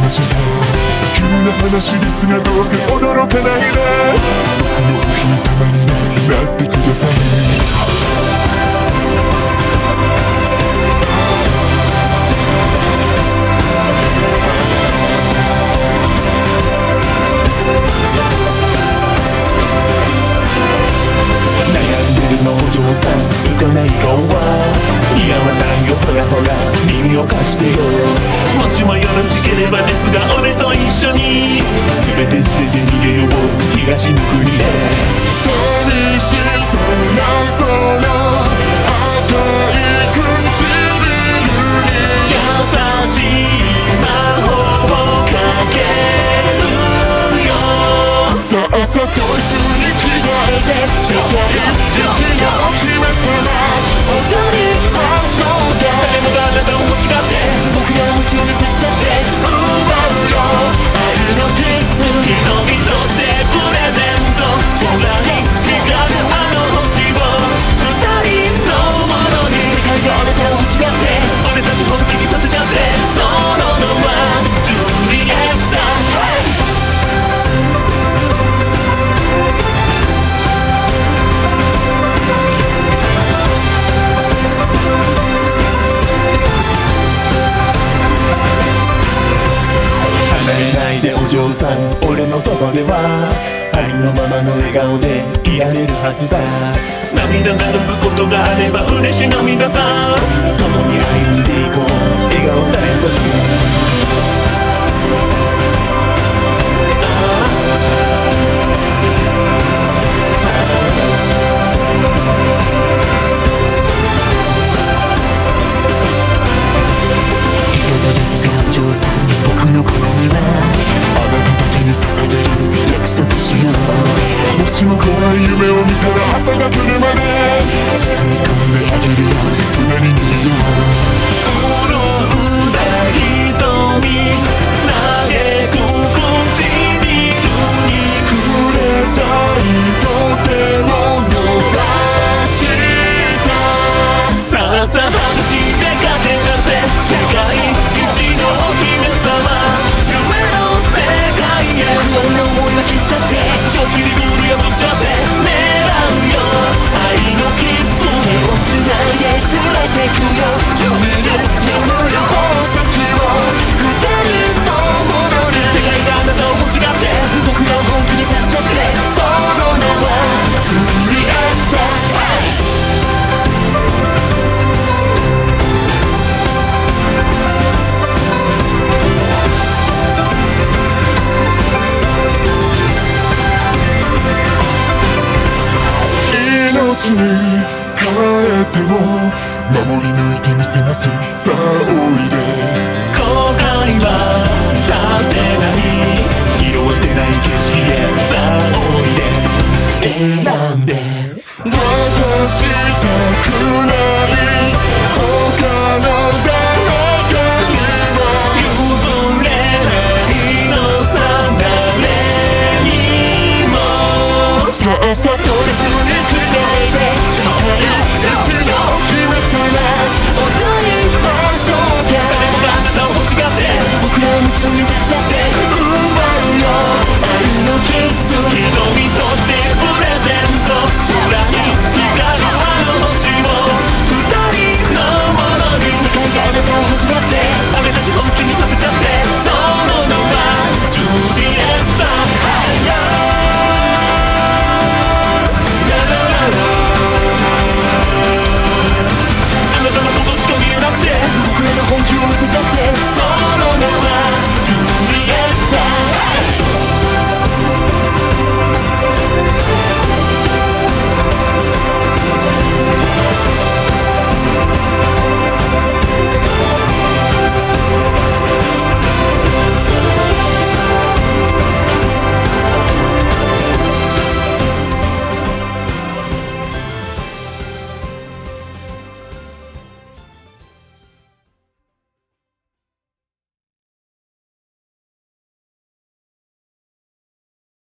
ました。急な話ですがどうか驚かないで、僕のお姫様になってください。お嬢さん浮かない顔は似合わないよ、ほらほら耳を貸してよ。もしもよろしければですが俺と一緒に全て捨てて逃げよう東の国へ。寂しそうなその赤い唇に優しい魔法をかけるよ。さあさと一緒に着替えて世界一のお姫様踊りましょうか。誰もがあなたを欲しがって僕が夢中にさせちゃって奪うよ愛のキス。瞳としてプレゼント空に光るあの星を二人のものに。世界があなたを欲しがって俺たち本気にさせちゃって。その名はジュリエッタ。お嬢さん俺のそばではありのままの笑顔でいられるはずだ。涙流すことがあれば嬉し涙さ。共に歩んでいこう笑顔大切。お嬢さん僕の好みはあなただけに捧げる約束しよう。もしも怖い夢を見たら朝が来るまで包み込んであげるよ隣にいよう。潤んだ瞳嘆く唇に触れたいと手を伸ばした。さあさあ話してかけ出せ世界一のお姫様夢の世界へ。不安な思いは消し去ってちょっぴりルール破っちゃって狙うよ愛のキス。手をつないで連れてくよ夢で眠る宝石を二人のものに。世界があなたを欲しがって僕らを本気にさせちゃって。その名はジュリエッタ。命に変えても守り抜いてみせます。さあおいで。後悔はさせない色褪せない景色へ。さあおいで選んで渡したくない他